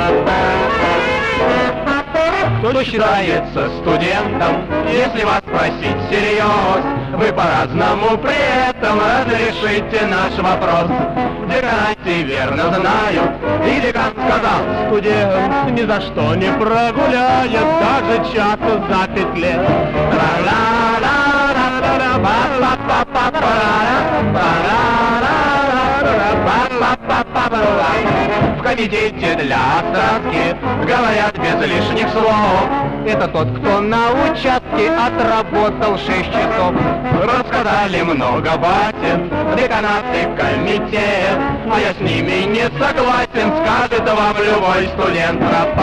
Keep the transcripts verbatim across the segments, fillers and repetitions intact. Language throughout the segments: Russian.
Кто считается студентом, если вас спросить всерьез, вы по-разному при этом разрешите наш вопрос. В деканате верно знают, и декан сказал: студент ни за что не прогуляет даже часа за пять лет. В комитете для отставки говорят без лишних слов: это тот, кто на участке отработал шесть часов. Рассказали много батин, деканат и комитет, а я с ними не согласен, скажет вам любой студент.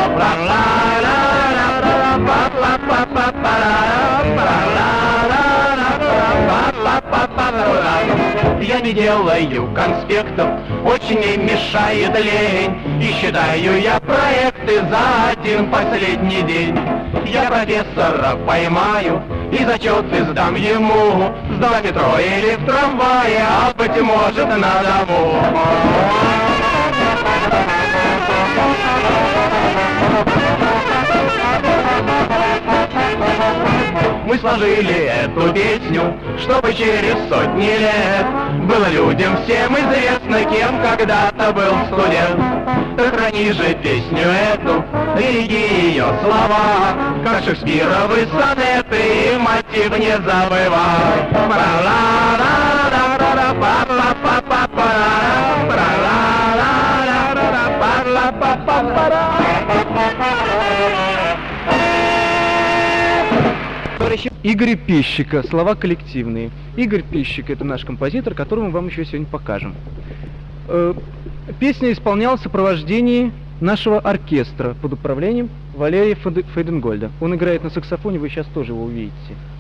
Я не делаю конспектов, очень мне мешает лень, и считаю я проекты за один последний день. Я профессора поймаю и зачеты сдам ему, сдам в метро или в трамвае, а быть может на дому. Мы сложили эту песню, чтобы через сотни лет было людям всем известно, кем когда-то был студент. Так храни же песню эту, береги ее слова, как шекспировы сонеты, и мотив не забывай. Игорь Пищика. Слова коллективные. Игорь Пищик — это наш композитор, которого мы вам еще сегодня покажем. Э, песня исполнялась в сопровождении нашего оркестра под управлением Валерия Фейденгольда. Он играет на саксофоне, вы сейчас тоже его увидите.